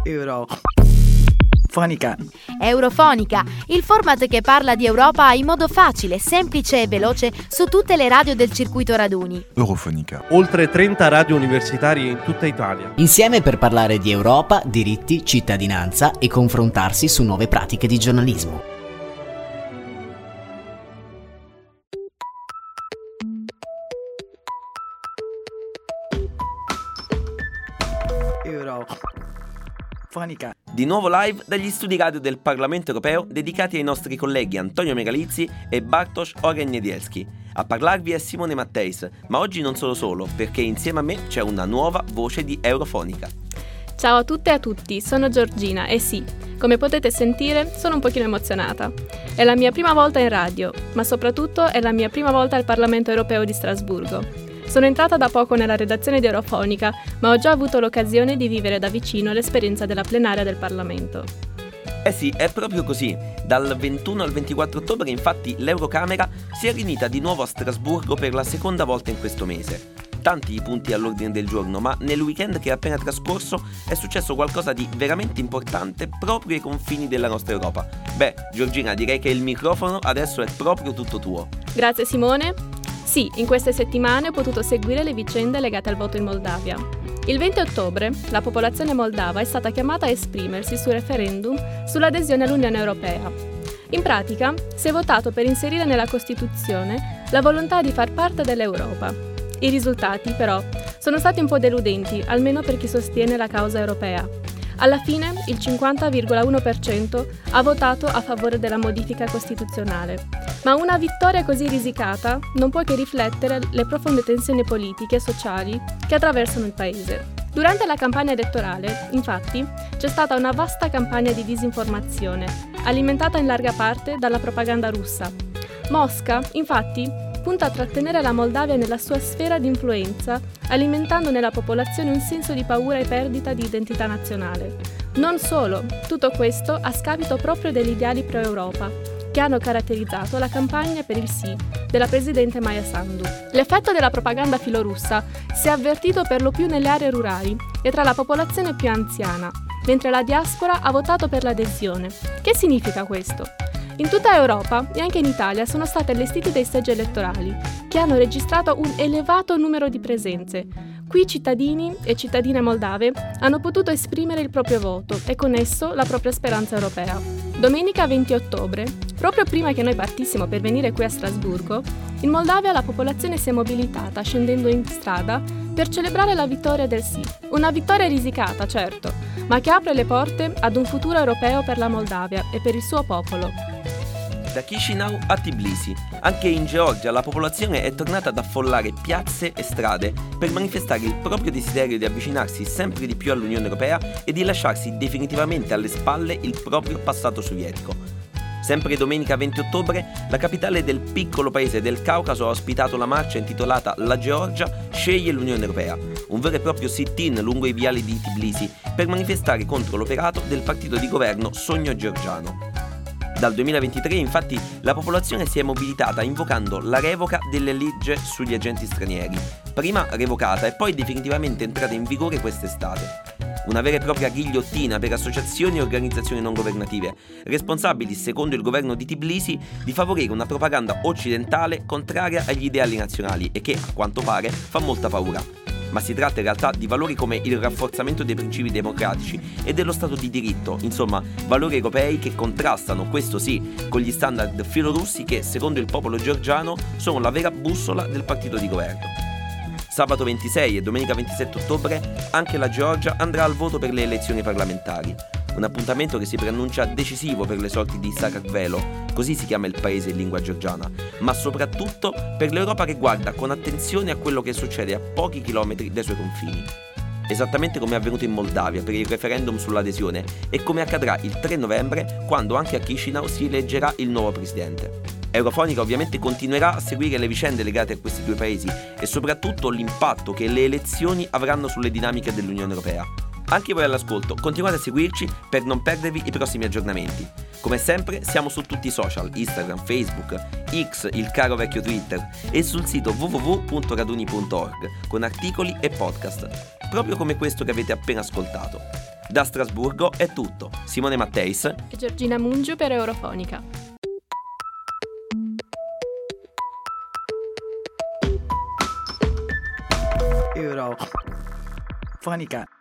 Eurofonica. Eurofonica, il format che parla di Europa in modo facile, semplice e veloce su tutte le radio del circuito raduni. Eurofonica. Oltre 30 radio universitarie in tutta Italia. Insieme per parlare di Europa, diritti, cittadinanza e confrontarsi su nuove pratiche di giornalismo. Eurofonica. Di nuovo live dagli studi radio del Parlamento Europeo dedicati ai nostri colleghi Antonio Megalizzi e Bartosz Oren-Niedzielski. A parlarvi è Simone Matteis, ma oggi non sono solo, perché insieme a me c'è una nuova voce di Eurofonica. Ciao a tutte e a tutti, sono Giorgina e sì, come potete sentire, sono un pochino emozionata. È la mia prima volta in radio, ma soprattutto è la mia prima volta al Parlamento Europeo di Strasburgo. Sono entrata da poco nella redazione di Eurofonica, ma ho già avuto l'occasione di vivere da vicino l'esperienza della plenaria del Parlamento. Eh sì, è proprio così. Dal 21 al 24 ottobre, infatti, l'Eurocamera si è riunita di nuovo a Strasburgo per la seconda volta in questo mese. Tanti i punti all'ordine del giorno, ma nel weekend che è appena trascorso è successo qualcosa di veramente importante proprio ai confini della nostra Europa. Beh, Giorgina, direi che il microfono adesso è proprio tutto tuo. Grazie Simone. Sì, in queste settimane ho potuto seguire le vicende legate al voto in Moldavia. Il 20 ottobre la popolazione moldava è stata chiamata a esprimersi sul referendum sull'adesione all'Unione Europea. In pratica si è votato per inserire nella Costituzione la volontà di far parte dell'Europa. I risultati, però, sono stati un po' deludenti, almeno per chi sostiene la causa europea. Alla fine il 50,1% ha votato a favore della modifica costituzionale. Ma una vittoria così risicata non può che riflettere le profonde tensioni politiche e sociali che attraversano il paese. Durante la campagna elettorale, infatti, c'è stata una vasta campagna di disinformazione, alimentata in larga parte dalla propaganda russa. Mosca, infatti, punta a trattenere la Moldavia nella sua sfera di influenza, alimentando nella popolazione un senso di paura e perdita di identità nazionale. Non solo, tutto questo a scapito proprio degli ideali pro-Europa, che hanno caratterizzato la campagna per il sì della presidente Maia Sandu. L'effetto della propaganda filorussa si è avvertito per lo più nelle aree rurali e tra la popolazione più anziana, mentre la diaspora ha votato per l'adesione. Che significa questo? In tutta Europa e anche in Italia sono stati allestiti dei seggi elettorali che hanno registrato un elevato numero di presenze. Qui cittadini e cittadine moldave hanno potuto esprimere il proprio voto e con esso la propria speranza europea. Domenica 20 ottobre, proprio prima che noi partissimo per venire qui a Strasburgo, in Moldavia la popolazione si è mobilitata scendendo in strada per celebrare la vittoria del sì. Una vittoria risicata, certo, ma che apre le porte ad un futuro europeo per la Moldavia e per il suo popolo. Da Chisinau a Tbilisi, anche in Georgia la popolazione è tornata ad affollare piazze e strade per manifestare il proprio desiderio di avvicinarsi sempre di più all'Unione Europea e di lasciarsi definitivamente alle spalle il proprio passato sovietico. Sempre domenica 20 ottobre, la capitale del piccolo paese del Caucaso ha ospitato la marcia intitolata La Georgia sceglie l'Unione Europea, un vero e proprio sit-in lungo i viali di Tbilisi per manifestare contro l'operato del partito di governo Sogno Georgiano. Dal 2023, infatti, la popolazione si è mobilitata invocando la revoca delle leggi sugli agenti stranieri, prima revocata e poi definitivamente entrata in vigore quest'estate. Una vera e propria ghigliottina per associazioni e organizzazioni non governative, responsabili, secondo il governo di Tbilisi, di favorire una propaganda occidentale contraria agli ideali nazionali e che, a quanto pare, fa molta paura. Ma si tratta in realtà di valori come il rafforzamento dei principi democratici e dello Stato di diritto, insomma valori europei che contrastano, questo sì, con gli standard filorussi che, secondo il popolo georgiano, sono la vera bussola del partito di governo. Sabato 26 e domenica 27 ottobre anche la Georgia andrà al voto per le elezioni parlamentari. Un appuntamento che si preannuncia decisivo per le sorti di Sakartvelo, così si chiama il paese in lingua georgiana, ma soprattutto per l'Europa che guarda con attenzione a quello che succede a pochi chilometri dai suoi confini. Esattamente come è avvenuto in Moldavia per il referendum sull'adesione e come accadrà il 3 novembre quando anche a Chisinau si eleggerà il nuovo presidente. Eurofonica ovviamente continuerà a seguire le vicende legate a questi due paesi e soprattutto l'impatto che le elezioni avranno sulle dinamiche dell'Unione Europea. Anche voi all'ascolto, continuate a seguirci per non perdervi i prossimi aggiornamenti. Come sempre siamo su tutti i social, Instagram, Facebook, X, il caro vecchio Twitter, e sul sito www.raduni.org con articoli e podcast, proprio come questo che avete appena ascoltato. Da Strasburgo è tutto. Simone Matteis e Giorgina Mungiu per Eurofonica. Eurofonica.